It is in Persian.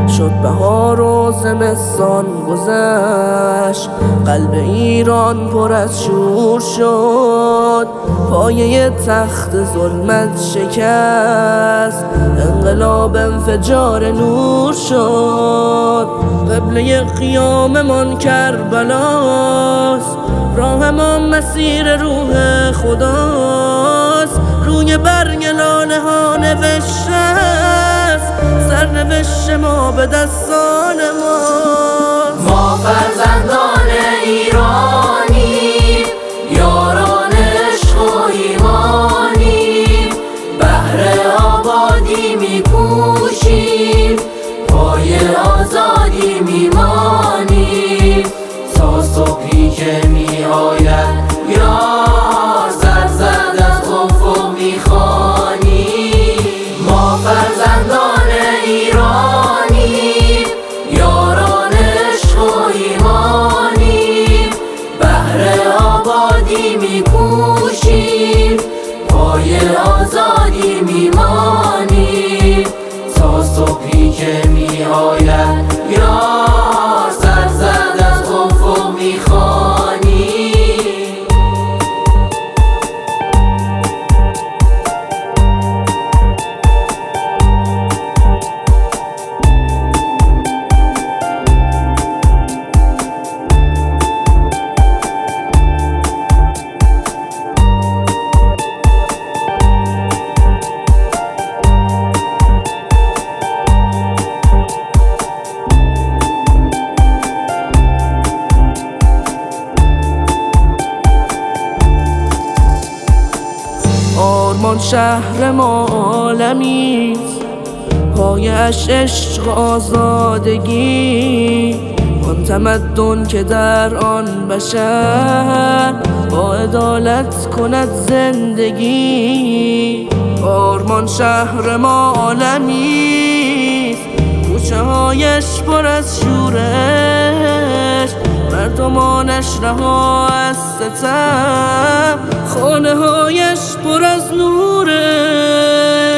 شد بهار و زمستان گذشت، قلب ایران پر از شور شد. پایه تخت ظلمت شکست، انقلاب انفجار نور شد. قبله قیاممان کربلاست، راه ما مسیر روح خداست. روی برگ لاله ها نوشته است، سرنوشت ما به دستان ماست. ما فرزندان ایرانیم، یاران عشق و ایمانیم. بهر آبادی میکوشیم، پای آزادی میمانیم. تا صبحی که میآید یار، زد از افق میخوانیم. ما فرزندان ایرانیم، یاران عشق و ایمانیم. بهر آبادی میکوشیم، پای آزادی میمانیم. تا صبحی که میآید یار، زد از افق میخوانیم. آرمان شهر ما عالمیست، پایش عشق آزادگی. آن تمدن که در آن بشر با عدالت کند زندگی. آرمان شهر ما عالمیست، کوچه هایش پر از شورش. مردمانش رها از ستم، خانه هایش پر از نورش.